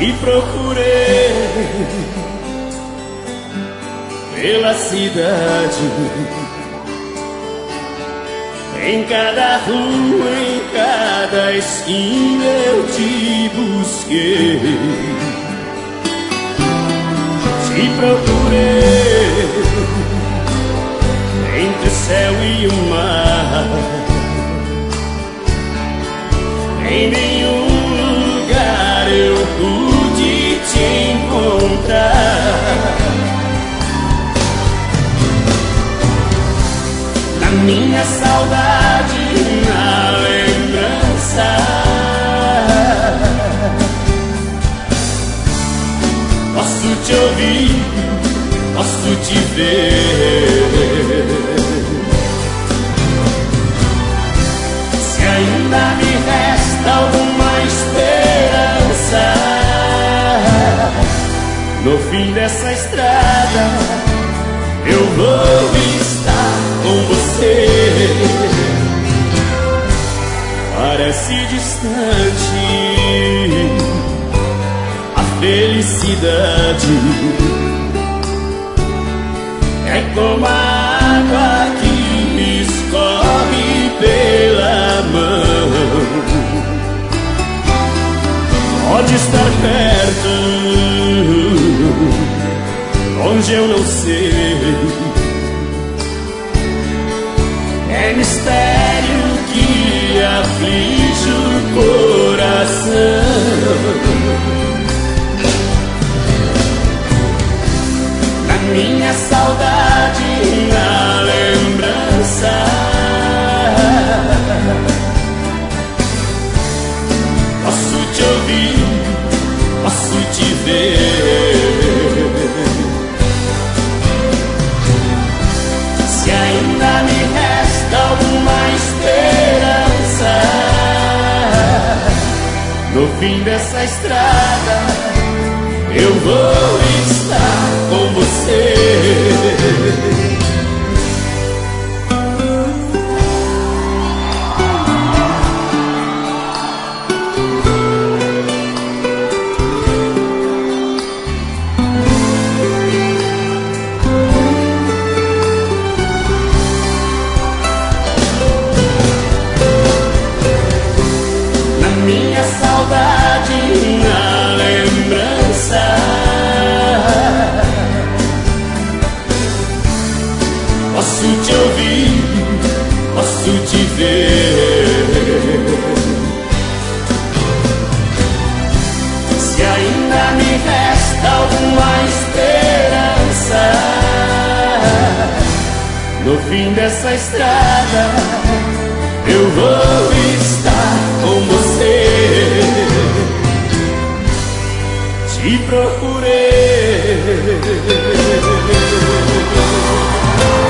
Te procurei pela cidade, em cada rua, em cada esquina eu te busquei. Te procurei entre o céu e o mar, em nenhum lugar eu pude te encontrar. Na minha saudade, na lembrança, posso te ouvir, posso te ver. Se ainda me resta alguma esperança, no fim dessa estrada eu vou estar com você. Parece distante a felicidade, é como a água que escorre pela mão. Pode estar perto, longe eu não sei. É mistério que aflige o coração. Na minha saudade, na lembrança, posso te ouvir, posso te ver. Se ainda me resta alguma esperança, no fim dessa estrada eu vou estar com você. Minha saudade, na lembrança, posso te ouvir, posso te ver. Se ainda me resta alguma esperança, no fim dessa estrada eu vou estar com você. Te procurei.